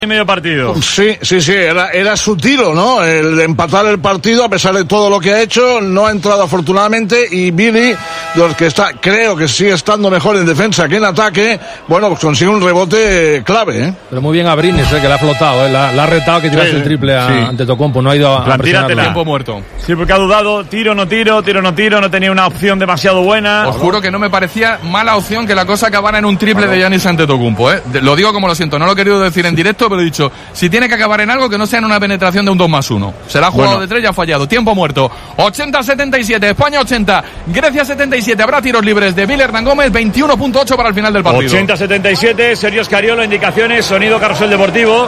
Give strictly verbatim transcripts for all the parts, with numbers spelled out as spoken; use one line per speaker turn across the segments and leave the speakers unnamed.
y medio partido.
Sí, sí, sí, era, era su tiro, ¿no? El de empatar el partido a pesar de todo lo que ha hecho, no ha entrado afortunadamente y Billy, los que está, creo que sigue estando mejor en defensa que en ataque, bueno, pues consigue un rebote clave, ¿eh?
Pero muy bien a Brines, ¿eh? Que le ha flotado, ¿eh? La, la ha retado que tirase sí, el triple a, sí. ante Tocompo, no ha ido a, a
presionarlo.
Tiempo muerto.
Sí, porque ha dudado, tiro, no tiro, tiro, no tiro, no tenía una opción demasiado buena.
Os juro que no me parecía mala opción que la cosa acabara en un triple de Giannis Antetokounmpo, ¿eh? Lo digo como lo siento, no lo he querido decir en directo, pero he dicho, si tiene que acabar en algo, que no sea en una penetración de un dos más uno. Se la ha jugado bueno. de tres y ha fallado. Tiempo muerto. ochenta setenta y siete, España ochenta, Grecia setenta y siete. Habrá tiros libres de Billy Hernán Gómez, veintiuno punto ocho para el final del partido.
ochenta setenta y siete, Sergio Scariolo, indicaciones, sonido Carrusel Deportivo.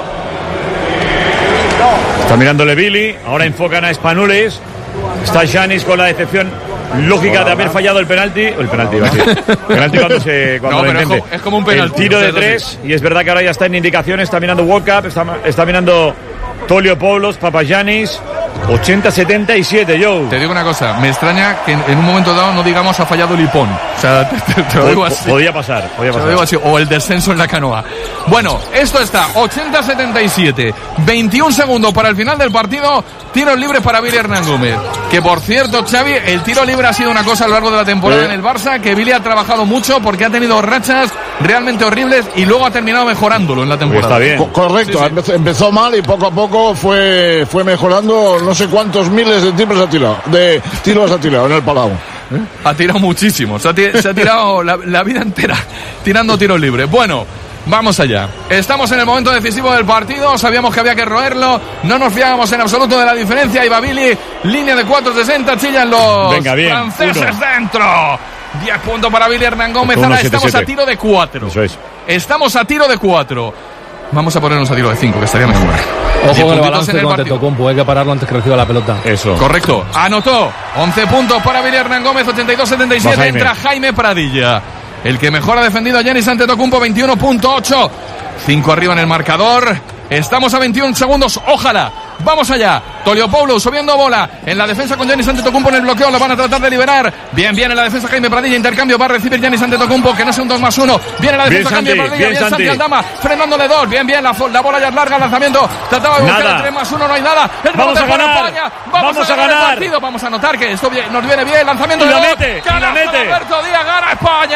Está mirándole Billy, ahora enfocan a Spanulis. Está Giannis con la decepción lógica de haber fallado el penalti. El penalti, va a decir. Penalti cuando se cuando
no,
lo
pero
intente.
es como, es como un penalti.
El tiro de tres, y es verdad que ahora ya está en indicaciones, está mirando World Cup, está, está mirando Tolio Poulos, Papagiannis. ochenta setenta y siete, Joe.
Te digo una cosa, me extraña que en, en un momento dado no digamos ha fallado Lipón. O sea, te, te, te lo digo así.
Podía pasar, podía pasar.
Te lo digo así, o el descenso en la canoa. Bueno, esto está ochenta setenta y siete, veintiún segundos para el final del partido. Tiros libres para Billy Hernán Gómez. Que por cierto, Xavi, el tiro libre ha sido una cosa a lo largo de la temporada ¿Eh? en el Barça, que Billy ha trabajado mucho porque ha tenido rachas realmente horribles y luego ha terminado mejorándolo en la temporada.
Está bien. Co- correcto, sí, sí. Empezó, empezó mal y poco a poco fue, fue mejorando. No sé cuántos miles de triples ha tirado, de tiros ha tirado en el Palau.
¿Eh? Ha tirado muchísimo, se ha, tir- se ha tirado la, la vida entera tirando tiros libres. Bueno, vamos allá. Estamos en el momento decisivo del partido. Sabíamos que había que roerlo. No nos fiábamos en absoluto de la diferencia. Iba Billy, línea de cuatro sesenta. Chillan los
Venga, bien,
franceses
uno.
dentro. diez puntos para Billy Hernán Gómez. Ahora estamos a tiro de cuatro.
Eso es.
Estamos a tiro de cuatro. Vamos a ponernos a tiro de cinco, que estaría mejor.
Ojo con el balance con Antetokounmpo, hay que pararlo antes que reciba la pelota.
Eso.
Correcto. Anotó. once puntos para Billy Hernán Gómez, ochenta y dos setenta y siete. Jaime. Entra Jaime Pradilla. El que mejor ha defendido a Giannis Antetokounmpo, veintiuno punto ocho. cinco arriba en el marcador. Estamos a veintiún segundos. Ojalá. Vamos allá. Toliopoulos subiendo bola en la defensa con Giannis Antetokounmpo en el bloqueo. Lo van a tratar de liberar. Bien, bien en la defensa Jaime Pradilla. Intercambio. Va a recibir Giannis Antetokounmpo, que no sea un dos más uno. Viene la defensa Jaime Pradilla. Bien, bien Santi Aldama. Frenándole dos. Bien, bien. La, la bola ya es larga. Lanzamiento. Trataba de buscar el tres más uno. No hay nada. El
vamos a ganar.
España. Vamos, vamos a ganar, a ganar el partido. Vamos a notar que esto bien, nos viene bien. Lanzamiento
y
de
la
dos.
mete. Y la mete.
Alberto Díaz. Gana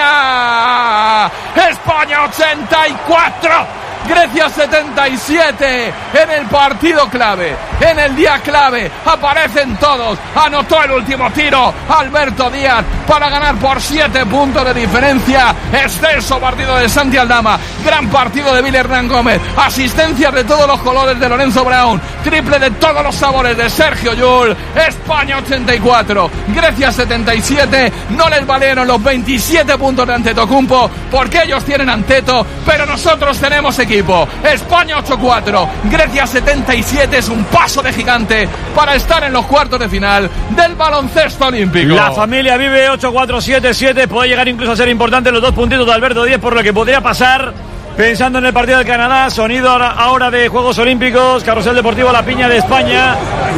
España. España ochenta y cuatro. Grecia setenta y siete. En el partido clave, en el día clave, aparecen todos. Anotó el último tiro Alberto Díaz para ganar por siete puntos de diferencia. Excelso partido de Santi Aldama, gran partido de Billy Hernán Gómez, asistencias de todos los colores de Lorenzo Brown, triple de todos los sabores de Sergio Llull. España ochenta y cuatro, Grecia setenta y siete. No les valieron los veintisiete puntos de Antetokounmpo porque ellos tienen Anteto, pero nosotros tenemos equipo. España ocho cuatro, Grecia setenta y siete. Es un paso de gigante para estar en los cuartos de final del baloncesto olímpico.
La familia vive ocho cuatro siete siete. Puede llegar incluso a ser importante los dos puntitos de Alberto Díaz, por lo que podría pasar. Pensando en el partido del Canadá, sonido ahora de Juegos Olímpicos, Carrusel Deportivo La Piña de España.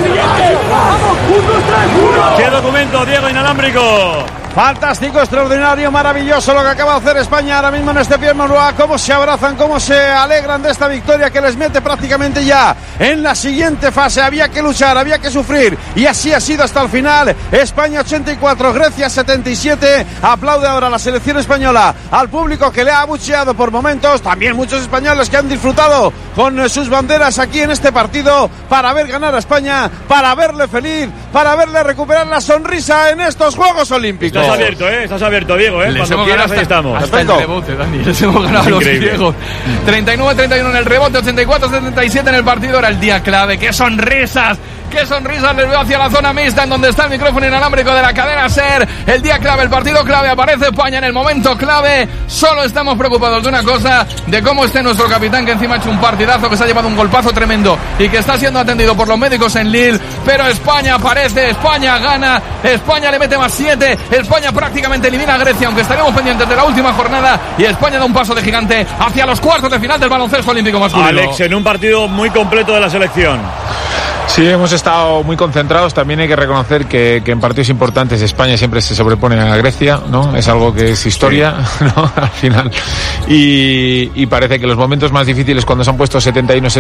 ¿Qué documento, Diego, inalámbrico?
Fantástico, extraordinario, maravilloso lo que acaba de hacer España ahora mismo en este Pierre Mauroy. Cómo se abrazan, cómo se alegran de esta victoria que les mete prácticamente ya en la siguiente fase. Había que luchar, había que sufrir y así ha sido hasta el final. España ochenta y cuatro, Grecia setenta y siete. Aplaude ahora la selección española al público que le ha abucheado por momentos. También muchos españoles que han disfrutado con sus banderas aquí en este partido para ver ganar a España, para verle feliz, para verle recuperar la sonrisa en estos Juegos Olímpicos.
Estás abierto, ¿eh? Estás abierto, Diego, ¿eh?
Les
Cuando quieras, hasta, ahí estamos.
Hasta el rebote, Dani. Les hemos ganado a los griegos. treinta y nueve treinta y uno en el rebote, ochenta y cuatro setenta y siete en el partido. Era el día clave. ¡Qué sonrisas! ¡Qué sonrisas les veo hacia la zona mixta en donde está el micrófono inalámbrico de la cadena SER! El día clave, el partido clave. Aparece España en el momento clave. Solo estamos preocupados de una cosa, de cómo esté nuestro capitán, que encima ha hecho un partidazo, que se ha llevado un golpazo tremendo y que está siendo atendido por los médicos en Lille. Pero España aparece, España gana, España le mete más siete. España prácticamente elimina a Grecia, aunque estaremos pendientes de la última jornada. Y España da un paso de gigante hacia los cuartos de final del baloncesto olímpico masculino.
Alex, en un partido muy completo de la selección.
Sí, hemos estado muy concentrados. También hay que reconocer que, que en partidos importantes España siempre se sobrepone a Grecia, ¿no? Es algo que es historia, sí. ¿no? Al final. Y, y parece que los momentos más difíciles, cuando se han puesto setenta y uno